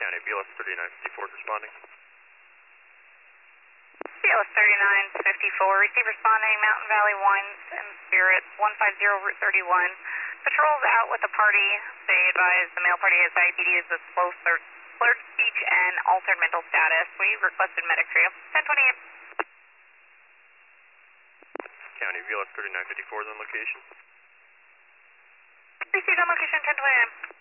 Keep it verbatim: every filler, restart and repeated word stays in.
County, B L S thirty-nine fifty-four is responding. B L S thirty-nine fifty-four, receive responding, Mountain Valley Wines and Spirits, one five zero Route thirty-one. Patrols out with the party. They advise the male party has diabetes with slow slurred, slurred speech and altered mental status. We requested medic trio. ten twenty-eight. County, B L S thirty-nine fifty-four is on location. Received on location, ten twenty-nine.